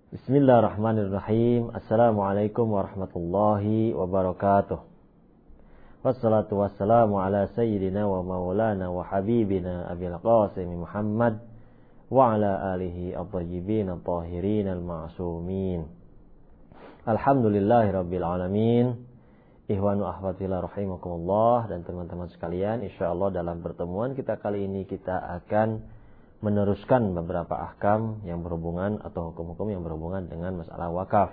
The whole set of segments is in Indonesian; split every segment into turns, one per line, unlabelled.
Bismillahirrahmanirrahim. Assalamualaikum warahmatullahi wabarakatuh. Wassalatu wassalamu ala sayyidina wa maulana wa habibina Abil Qasim Muhammad wa ala alihi at-tayyibin at-tahirin al-ma'sumin. Alhamdulillahi rabbil alamin. Ihwanu ahwatillah rahimakumullah, dan teman-teman sekalian, insyaallah dalam pertemuan kita kali ini kita akan meneruskan beberapa ahkam yang berhubungan atau hukum-hukum yang berhubungan dengan masalah wakaf.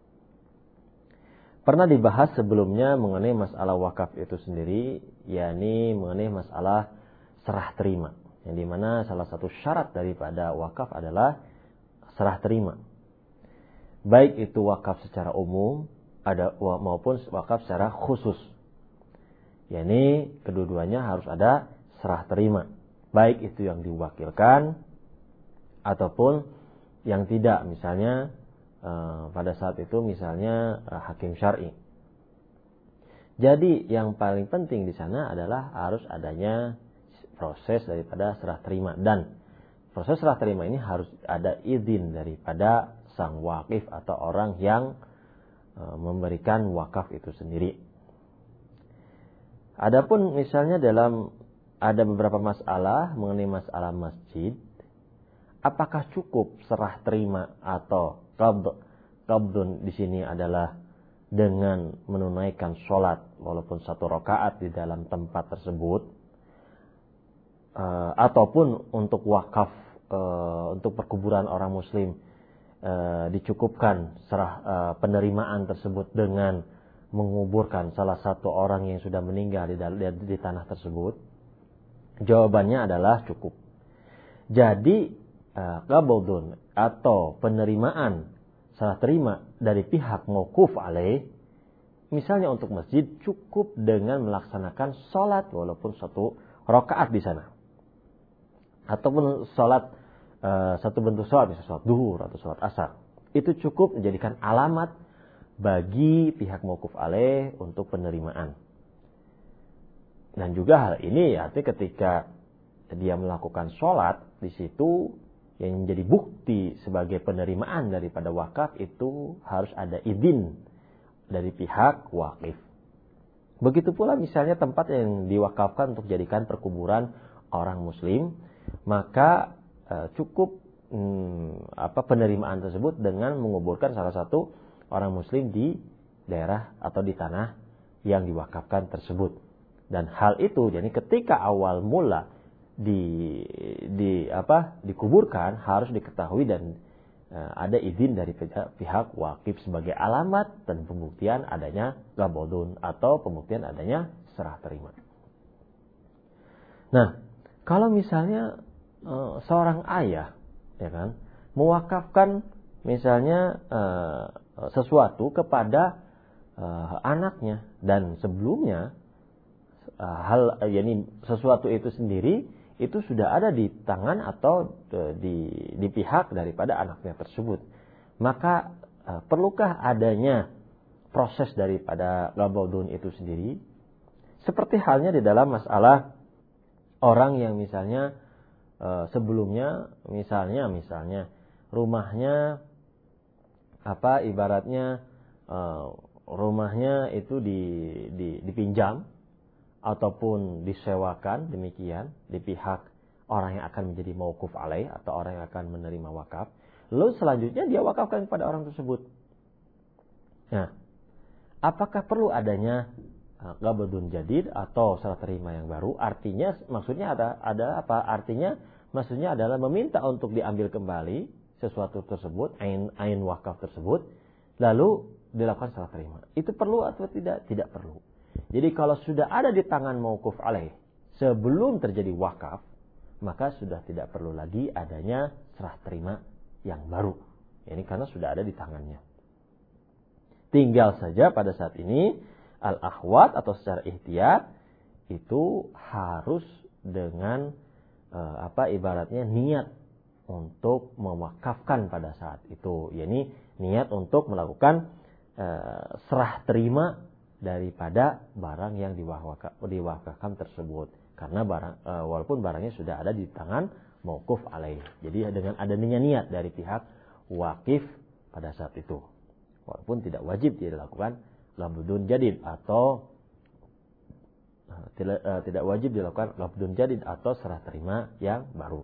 Pernah dibahas sebelumnya mengenai masalah wakaf itu sendiri, yakni mengenai masalah serah terima, yang dimana salah satu syarat daripada wakaf adalah serah terima, baik itu wakaf secara umum maupun wakaf secara khusus, yakni kedua-duanya harus ada serah terima, baik itu yang diwakilkan ataupun yang tidak, misalnya pada saat itu misalnya hakim syar'i. Jadi yang paling penting di sana adalah harus adanya proses daripada serah terima, dan proses serah terima ini harus ada izin daripada sang wakif atau orang yang memberikan wakaf itu sendiri. Adapun misalnya ada beberapa masalah mengenai masalah masjid. Apakah cukup serah terima atau qabdun di sini adalah dengan menunaikan sholat walaupun 1 rakaat di dalam tempat tersebut, ataupun untuk wakaf untuk perkuburan orang muslim dicukupkan penerimaan tersebut dengan menguburkan salah satu orang yang sudah meninggal di tanah tersebut? Jawabannya adalah cukup. Jadi qabdun atau penerimaan serah terima dari pihak mauquf alaih, misalnya untuk masjid, cukup dengan melaksanakan sholat walaupun 1 rakaat di sana, ataupun sholat satu bentuk sholat, misalnya sholat duhur atau sholat asar. Itu cukup menjadikan alamat bagi pihak mauquf alaih untuk penerimaan. Dan juga hal ini artinya ketika dia melakukan sholat di situ, yang menjadi bukti sebagai penerimaan daripada wakaf itu harus ada izin dari pihak wakif. Begitu pula misalnya tempat yang diwakafkan untuk jadikan perkuburan orang muslim, maka cukup penerimaan tersebut dengan menguburkan salah satu orang muslim di daerah atau di tanah yang diwakafkan tersebut. Dan hal itu, jadi ketika awal mula dikuburkan harus diketahui dan ada izin dari pihak wakif sebagai alamat dan pembuktian adanya qabdun atau pembuktian adanya serah terima. Nah, kalau misalnya seorang ayah, ya kan, mewakafkan misalnya sesuatu kepada anaknya, dan sebelumnya sesuatu itu sendiri itu sudah ada di tangan atau di pihak daripada anaknya tersebut, maka perlukah adanya proses daripada qabdun itu sendiri? Seperti halnya di dalam masalah orang yang misalnya sebelumnya misalnya rumahnya ibaratnya rumahnya itu dipinjam ataupun disewakan demikian di pihak orang yang akan menjadi mauquf alaih atau orang yang akan menerima wakaf. Lalu selanjutnya dia wakafkan kepada orang tersebut. Nah, apakah perlu adanya qabdun jadid atau serah terima yang baru? Artinya maksudnya ada apa? Artinya maksudnya adalah meminta untuk diambil kembali sesuatu tersebut, ain wakaf tersebut, lalu dilakukan serah terima. Itu perlu atau tidak? Tidak perlu. Jadi kalau sudah ada di tangan mauquf alaih sebelum terjadi wakaf, maka sudah tidak perlu lagi adanya serah terima yang baru. Ini karena sudah ada di tangannya. Tinggal saja pada saat ini al-akhwat atau secara ihtiyat itu harus dengan ibaratnya niat untuk mewakafkan pada saat itu, yakni niat untuk melakukan serah terima daripada barang yang diwakafkan tersebut, karena walaupun barangnya sudah ada di tangan mauquf alaih. Jadi dengan adanya niat dari pihak wakif pada saat itu. Walaupun tidak wajib dia dilakukan qabdun jadid atau tidak wajib dilakukan qabdun jadid atau serah terima yang baru.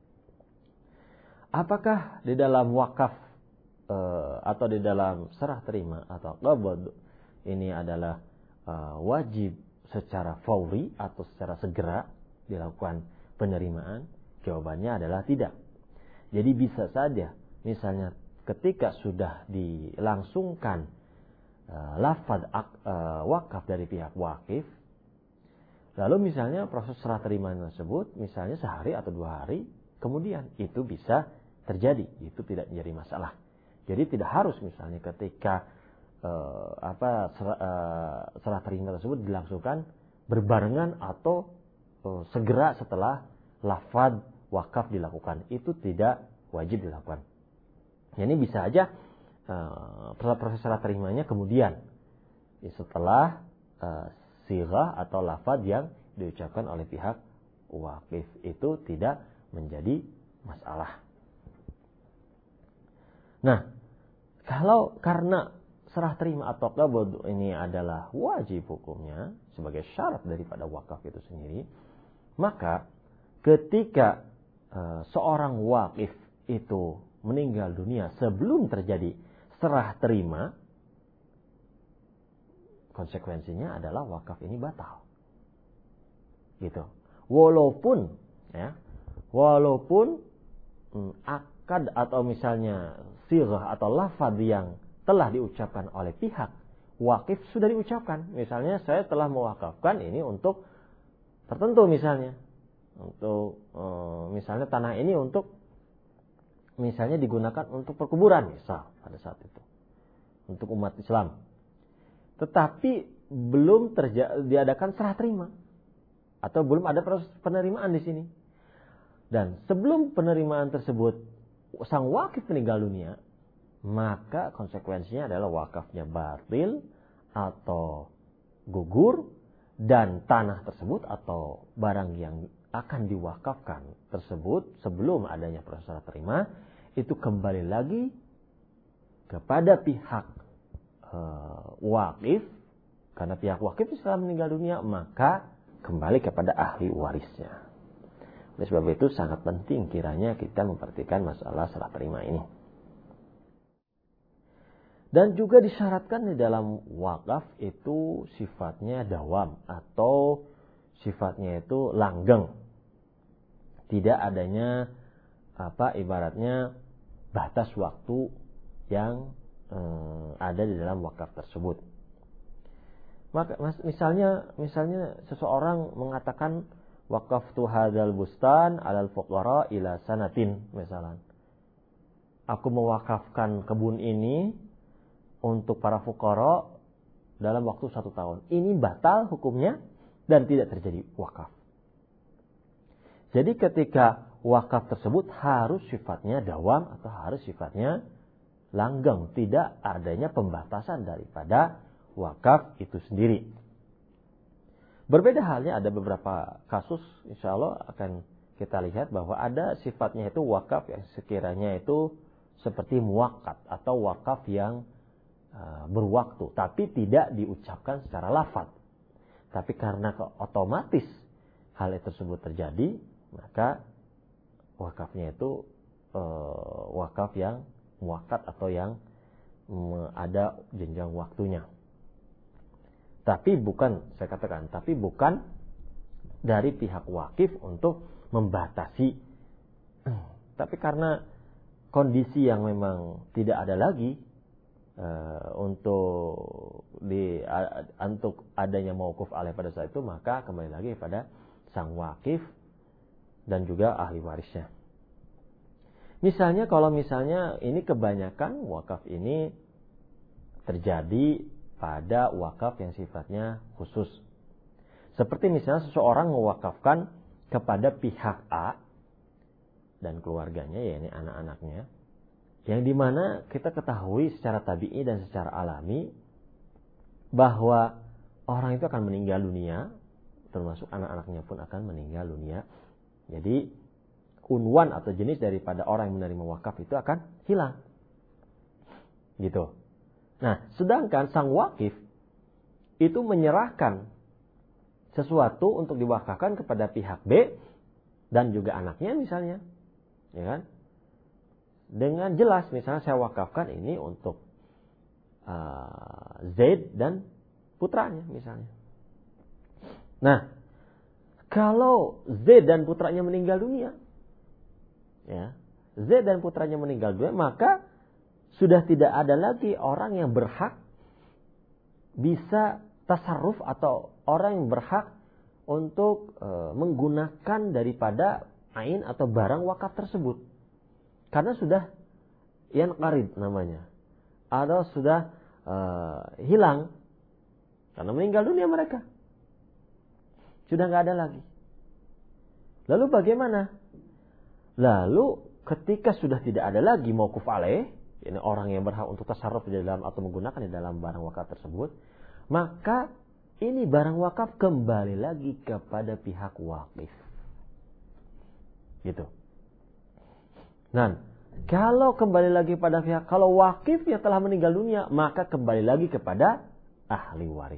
Apakah di dalam wakaf atau di dalam serah terima atau qabd ini adalah wajib secara fauri atau secara segera dilakukan penerimaan? Jawabannya adalah tidak. Jadi bisa saja misalnya ketika sudah dilangsungkan lafaz wakaf dari pihak wakif, lalu misalnya proses serah terima tersebut misalnya sehari atau 2 hari kemudian, itu bisa terjadi, itu tidak menjadi masalah. Jadi tidak harus misalnya ketika serah terima tersebut dilangsungkan berbarengan atau segera setelah lafaz wakaf dilakukan, itu tidak wajib dilakukan. Ini bisa aja proses serah terimanya kemudian setelah sirah atau lafaz yang diucapkan oleh pihak wakif, itu tidak menjadi masalah. Nah, kalau karena serah terima atau qabd ini adalah wajib hukumnya sebagai syarat daripada wakaf itu sendiri, maka ketika seorang wakif itu meninggal dunia sebelum terjadi serah terima, konsekuensinya adalah wakaf ini batal. Gitu. Walaupun akad atau misalnya sirah atau lafaz yang telah diucapkan oleh pihak wakif sudah diucapkan. Misalnya saya telah mewakafkan ini untuk tertentu misalnya. Untuk misalnya tanah ini untuk misalnya digunakan untuk perkuburan misal pada saat itu. Untuk umat Islam. Tetapi belum diadakan serah terima. Atau belum ada proses penerimaan di sini. Dan sebelum penerimaan tersebut sang wakif meninggal dunia, maka konsekuensinya adalah wakafnya batil atau gugur, dan tanah tersebut atau barang yang akan diwakafkan tersebut sebelum adanya proses serah terima itu kembali lagi kepada pihak wakif, karena pihak wakif setelah meninggal dunia maka kembali kepada ahli warisnya. Oleh sebab itu sangat penting kiranya kita memperhatikan masalah serah terima ini. Dan juga disyaratkan di dalam wakaf itu sifatnya dawam atau sifatnya itu langgeng. Tidak adanya ibaratnya batas waktu yang ada di dalam wakaf tersebut. Maka misalnya seseorang mengatakan waqaftu hadzal bustan 'alal fuqara ila sanatin misalnya. Aku mewakafkan kebun ini untuk para fuqara dalam waktu 1 tahun. Ini batal hukumnya dan tidak terjadi wakaf. Jadi ketika wakaf tersebut harus sifatnya dawam atau harus sifatnya langgeng. Tidak adanya pembatasan daripada wakaf itu sendiri. Berbeda halnya ada beberapa kasus, insya Allah akan kita lihat bahwa ada sifatnya itu wakaf yang sekiranya itu seperti muwaqqat atau wakaf yang berwaktu, tapi tidak diucapkan secara lafaz. Tapi karena otomatis hal tersebut terjadi, maka wakafnya itu wakaf yang muwaqqat atau yang ada jenjang waktunya. Tapi bukan dari pihak wakif untuk membatasi. Tapi karena kondisi yang memang tidak ada lagi untuk adanya mauquf alaih pada saat itu, maka kembali lagi pada sang wakif dan juga ahli warisnya. Misalnya kalau ini kebanyakan wakaf ini terjadi pada wakaf yang sifatnya khusus. Seperti misalnya seseorang mewakafkan kepada pihak A dan keluarganya, yakni anak-anaknya, yang dimana kita ketahui secara tabi'i dan secara alami bahwa orang itu akan meninggal dunia, termasuk anak-anaknya pun akan meninggal dunia. Jadi unwan atau jenis daripada orang yang menerima wakaf itu akan hilang. Gitu. Nah, sedangkan sang wakif itu menyerahkan sesuatu untuk diwakafkan kepada pihak B dan juga anaknya misalnya, ya kan? Dengan jelas, misalnya saya wakafkan ini untuk Zaid dan putranya misalnya. Nah, kalau Zaid dan putranya meninggal dunia, ya, Zaid dan putranya meninggal dunia, maka sudah tidak ada lagi orang yang berhak bisa tasarruf atau orang yang berhak untuk menggunakan daripada ain atau barang wakaf tersebut. Karena sudah yanqarid namanya. Atau sudah hilang. Karena meninggal dunia mereka. Sudah nggak ada lagi. Lalu bagaimana? Lalu ketika sudah tidak ada lagi mauquf alaih, ini orang yang berhak untuk tasarruf di dalam atau menggunakan di dalam barang wakaf tersebut, maka ini barang wakaf kembali lagi kepada pihak wakif. Gitu. Nah, kalau kembali lagi pada pihak, kalau wakif yang telah meninggal dunia, maka kembali lagi kepada ahli waris.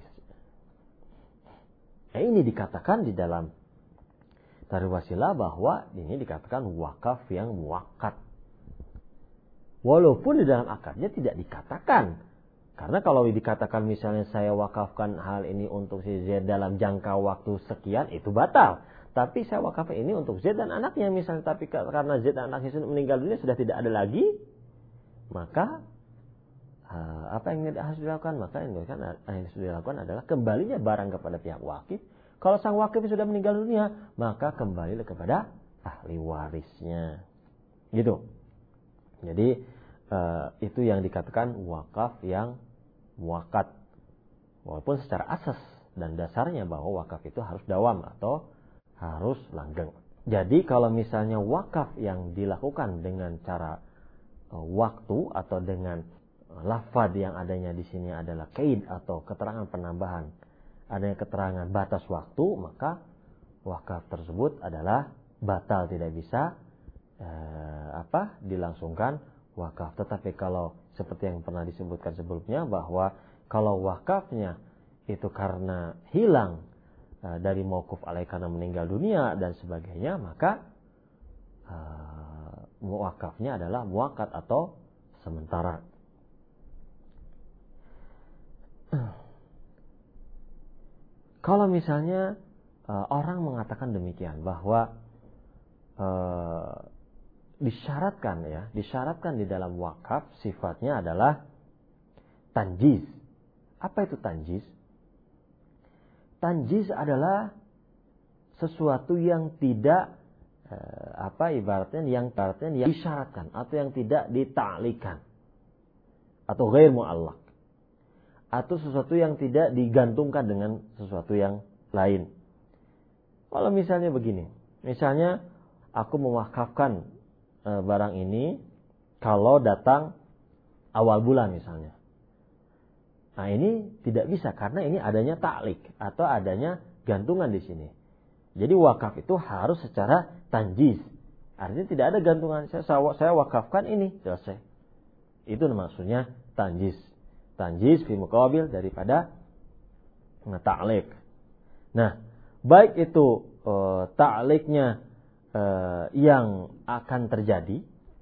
Ini dikatakan di dalam Tarikh Wasilah bahwa ini dikatakan wakaf yang muakkad. Walaupun di dalam akadnya tidak dikatakan. Karena kalau dikatakan misalnya saya wakafkan hal ini untuk si Z dalam jangka waktu sekian, itu batal. Tapi saya wakafkan ini untuk Z dan anaknya misalnya. Tapi karena Z dan anaknya sudah meninggal dunia, sudah tidak ada lagi. Maka apa yang harus dilakukan? Maka yang harus dilakukan adalah kembalinya barang kepada pihak wakif. Kalau sang wakif sudah meninggal dunia, maka kembali kepada ahli warisnya. Gitu. Jadi itu yang dikatakan wakaf yang muakkad. Walaupun secara asas dan dasarnya bahwa wakaf itu harus dawam atau harus langgeng. Jadi kalau misalnya wakaf yang dilakukan dengan cara waktu atau dengan lafaz yang adanya di sini adalah qaid atau keterangan penambahan, adanya keterangan batas waktu, maka wakaf tersebut adalah batal, tidak bisa dilangsungkan wakaf. Tetapi kalau seperti yang pernah disebutkan sebelumnya bahwa kalau wakafnya itu karena hilang dari mauquf alaih karena meninggal dunia dan sebagainya, maka wakafnya adalah muakkad atau sementara. Kalau misalnya orang mengatakan demikian bahwa disyaratkan di dalam wakaf sifatnya adalah tanjiz. Apa itu tanjiz? Tanjiz adalah sesuatu yang tidak ibaratnya yang disyaratkan atau yang tidak dita'likan atau ghair mu'allaq, atau sesuatu yang tidak digantungkan dengan sesuatu yang lain. Kalau misalnya begini, misalnya aku mewakafkan barang ini kalau datang awal bulan misalnya. Nah, ini tidak bisa karena ini adanya ta'lik atau adanya gantungan di sini. Jadi wakaf itu harus secara tanjiz. Artinya tidak ada gantungan. Saya wakafkan ini, selesai. Itu maksudnya tanjiz. Tanjiz fi muqabil daripada ta'lik. Nah, baik itu ta'liknya yang akan terjadi,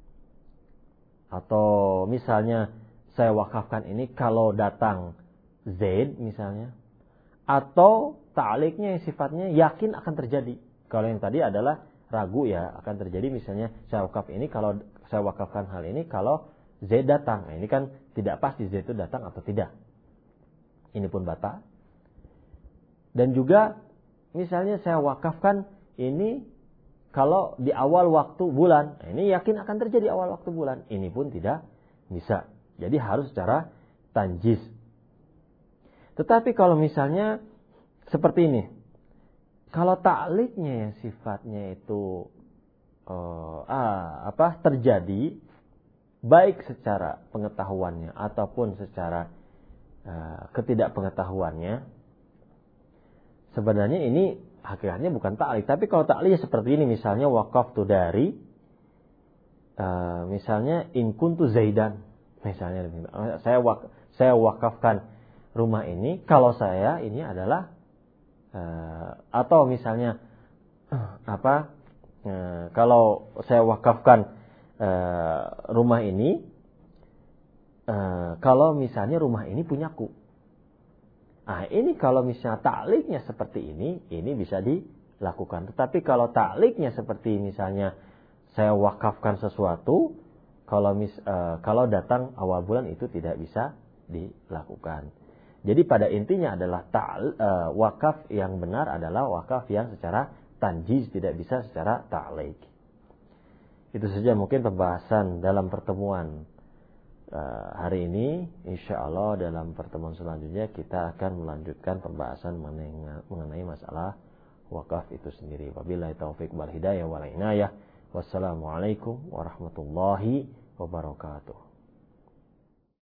atau misalnya saya wakafkan ini kalau datang Zaid misalnya, atau ta'liknya yang sifatnya yakin akan terjadi. Kalau yang tadi adalah ragu ya akan terjadi, misalnya saya wakaf ini kalau saya wakafkan hal ini kalau Zaid datang. Nah, ini kan tidak pasti Zaid itu datang atau tidak. Ini pun batal. Dan juga misalnya saya wakafkan ini kalau di awal waktu bulan. Nah, ini yakin akan terjadi awal waktu bulan. Ini pun tidak bisa. Jadi harus secara tanjiz. Tetapi kalau misalnya seperti ini, kalau ta'liknya yang sifatnya itu terjadi baik secara pengetahuannya ataupun secara ketidakpengetahuannya, sebenarnya ini hakikatnya bukan ta'lik. Tapi kalau ta'liknya seperti ini, misalnya wakaf tu dari misalnya in kuntu Zaidan. Misalnya saya wakafkan rumah ini kalau saya ini adalah atau misalnya kalau saya wakafkan rumah ini kalau misalnya rumah ini punyaku. Nah, ini kalau misalnya ta'liknya seperti ini bisa dilakukan. Tetapi kalau ta'liknya seperti misalnya saya wakafkan sesuatu, kalau datang awal bulan itu tidak bisa dilakukan. Jadi pada intinya adalah wakaf yang benar adalah wakaf yang secara tanjiz, tidak bisa secara ta'lik. Itu saja mungkin pembahasan dalam pertemuan hari ini. InsyaAllah dalam pertemuan selanjutnya kita akan melanjutkan pembahasan mengenai masalah wakaf itu sendiri. Wabillahi taufiq wal hidayah wal inayah. Wassalamualaikum warahmatullahi wabarakatuh.